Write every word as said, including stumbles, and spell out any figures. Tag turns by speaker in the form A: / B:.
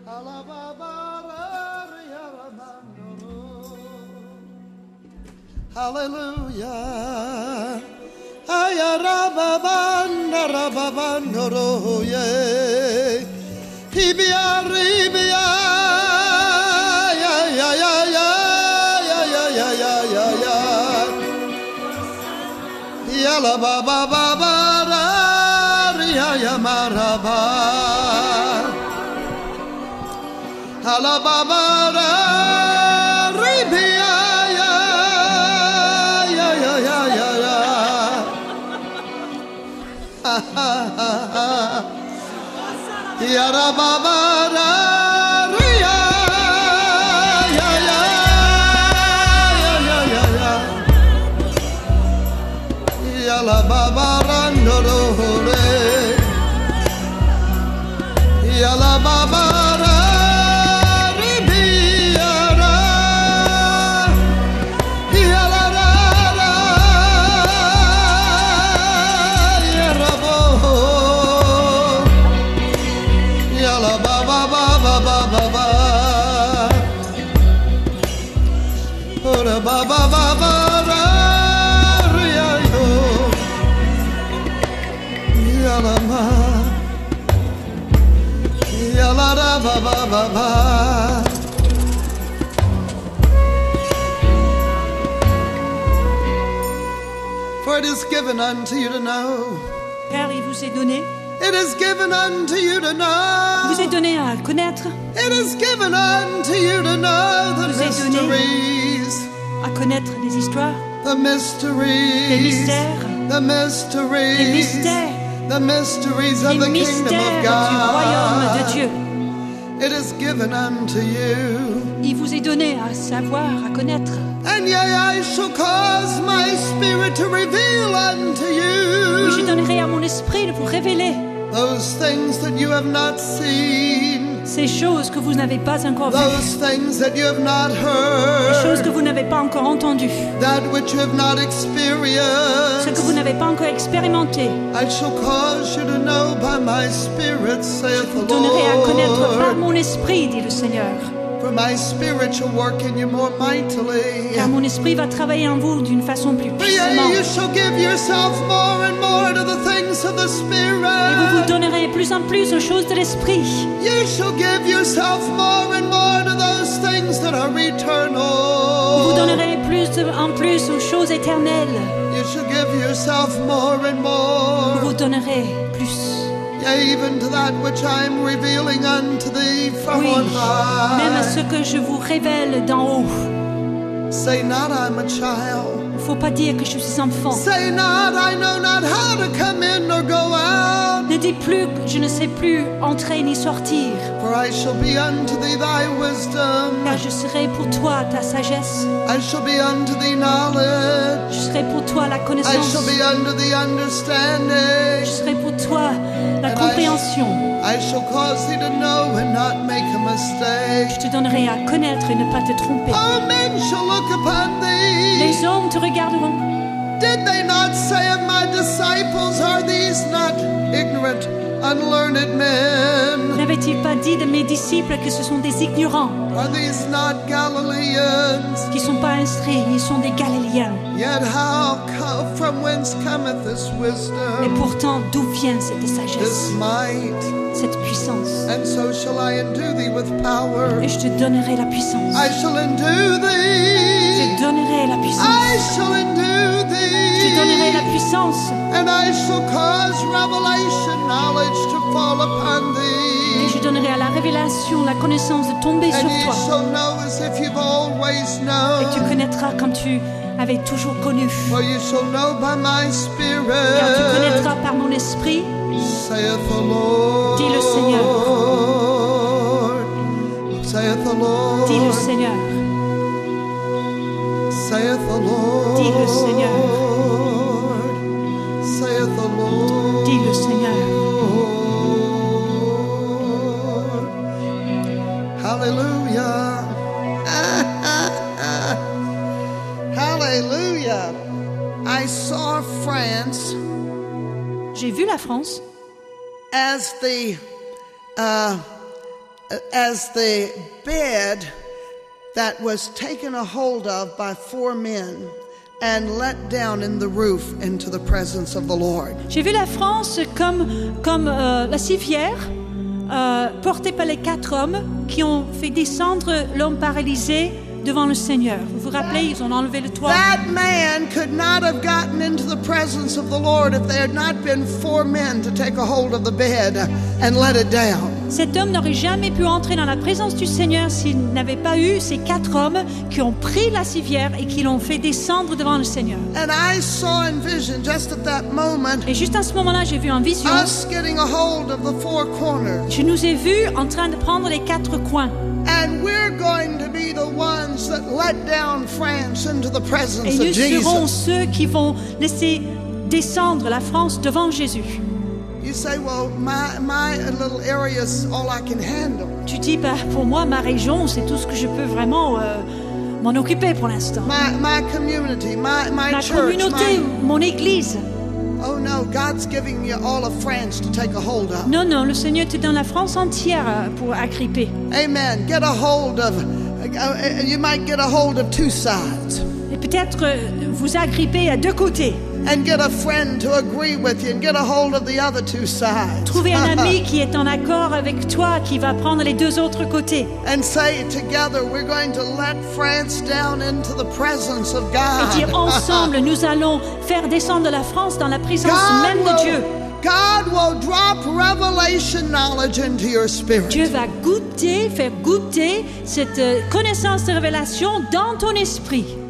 A: Hallelujah. Ayarababanda rababandoro ye. Hibia ribia. Ya ya ya ya ya ya ya ya ya ya. Yala baba baba ya ya maraba. Hala baba ribia. Yara baba ra ria ya ya ya ya ya ya yala baba randoro re yala baba ra ribiara yala ra ra yara bo yala baba baba baba baba ora baba baba ra ria yo yala ma yala ra baba baba. For it is given unto you to know.
B: Car il vous est donné.
A: It is given unto you to know.
B: Vous est donné à connaître.
A: It is given unto you to know the
B: Vous est donné
A: mysteries.
B: à connaître les histoires,
A: The mysteries.
B: les mystères,
A: The mysteries.
B: les mystères,
A: The mysteries of
B: les
A: the kingdom
B: mystères
A: of
B: du royaume de
A: God.
B: Dieu.
A: It is given unto you.
B: Il vous est donné à savoir, à connaître.
A: And yea, I shall cause my spirit to reveal unto
B: Oui, je
A: you
B: donnerai à mon esprit de vous révéler
A: those things that you have not seen,
B: ces choses que vous n'avez pas encore vues,
A: those things that you have not
B: les choses
A: heard,
B: que vous n'avez pas encore entendues,
A: that which you have not
B: ce
A: experienced.
B: que vous n'avez pas encore expérimenté.
A: I shall cause you to know by my spirit, saith
B: Vous
A: the
B: donnerai à connaître par
A: Lord.
B: mon esprit, dit le Seigneur.
A: For my spirit shall work in you more mightily.
B: Car mon esprit va travailler en vous d'une façon plus
A: For yea,
B: puissamment.
A: you shall give yourself more and more to the things of the
B: Et vous vous
A: Spirit.
B: donnerez plus en plus aux choses de l'esprit.
A: You shall give yourself more and more to those things that are
B: Vous vous
A: eternal.
B: donnerez plus de- en plus aux choses éternelles.
A: You shall give yourself more and
B: Vous
A: more.
B: vous donnerez plus.
A: Yea, even to that which I am revealing unto thee from
B: Oui,
A: on
B: même à ce
A: high.
B: que je vous révèle d'en haut.
A: Say not I'm a child.
B: Il ne faut pas dire que je suis enfant.
A: Say not I know not how to come in nor go out.
B: Ne dis plus que je ne sais plus entrer ni sortir.
A: For I shall be unto thee thy wisdom.
B: Car je serai pour toi ta sagesse.
A: I shall be unto thee knowledge.
B: Je serai pour toi la
A: I
B: connaissance.
A: shall be unto thee
B: Je
A: understanding.
B: serai pour toi la
A: And I
B: compréhension.
A: I shall cause thee to know and not make a mistake.
B: Je te donnerai à connaître et ne pas te tromper.
A: All men shall look upon thee.
B: Les hommes te regarderont.
A: Did they not say of my disciples, are these not ignorant, unlearned men?
B: N'avait-il pas dit de mes disciples que ce sont des ignorants,
A: Are these not Galileans?
B: qui ne sont pas instruits, ils sont des Galiléens.
A: Yet how co- from whence cometh this
B: Et
A: wisdom,
B: pourtant, d'où vient cette
A: this
B: sagesse,
A: might?
B: cette puissance?
A: And so shall I endue thee with power.
B: Et je te donnerai la puissance.
A: I shall endue
B: Je
A: thee.
B: te donnerai la
A: I
B: puissance.
A: shall endue
B: Je te donnerai la
A: thee.
B: puissance.
A: And I shall cause revelation knowledge to fall upon
B: Et
A: thee.
B: je donnerai à la révélation, la connaissance de tomber sur
A: And ye
B: toi.
A: shall know as if you've always
B: Et tu
A: known.
B: connaîtras comme tu avais toujours connu.
A: For you shall know by my
B: Car tu
A: spirit,
B: connaîtras par mon esprit,
A: saith the Lord.
B: Dis le Seigneur.
A: Saith the Lord.
B: dit le Seigneur.
A: Saith the Lord.
B: Dis le Seigneur.
A: Saith the Lord.
B: Dis le Seigneur.
A: Hallelujah. Hallelujah. I saw France
B: J'ai vu la France
A: as the uh, as the bed that was taken a hold of by four men and let down in the roof into the presence of the Lord.
B: J'ai vu la France comme, comme euh, la civière euh, portée par les quatre hommes qui ont fait descendre l'homme paralysé devant le Seigneur. Vous vous rappelez, ils ont enlevé le toit.
A: That man could not have gotten into the presence of the Lord if there had not been four men to take a hold of the bed and let it down.
B: Cet homme n'aurait jamais pu entrer dans la présence du Seigneur s'il n'avait pas eu ces quatre hommes qui ont pris la civière et qui l'ont fait descendre devant le Seigneur.
A: And I saw in vision just at that moment
B: Et juste à ce moment-là, j'ai vu en vision,
A: us getting a hold of the four corners.
B: je nous ai vus en train de prendre les quatre coins.
A: And we're going to be the ones that let down France into the
B: Et
A: presence
B: nous
A: of
B: serons
A: Jesus.
B: ceux qui vont laisser descendre la France devant Jésus.
A: You say, well, my, my little area is all I can handle.
B: Tu dis, bah, pour moi, ma région, c'est tout ce que je peux vraiment euh, m'en occuper pour l'instant.
A: My, my community, my, my
B: Ma
A: church.
B: communauté,
A: my-
B: mon église.
A: Oh no, God's giving you all of France to take a hold of.
B: Non, non, le Seigneur te donne la France entière euh, pour agripper.
A: Amen. Get a hold of, uh, you might get a hold of two sides.
B: Et peut-être euh, vous agrippez à deux côtés.
A: And get a friend to agree with you and get a hold of the other two sides.
B: Trouvez un ami qui est en accord avec toi, qui va prendre les deux autres côtés.
A: And say together, we're going to let France down into the presence of
B: Et dire
A: God.
B: ensemble, nous allons faire descendre la France dans la présence
A: God
B: même de Dieu.
A: will, God will drop revelation knowledge into your spirit.
B: Dieu va goûter, faire goûter cette euh, connaissance de révélation dans ton esprit.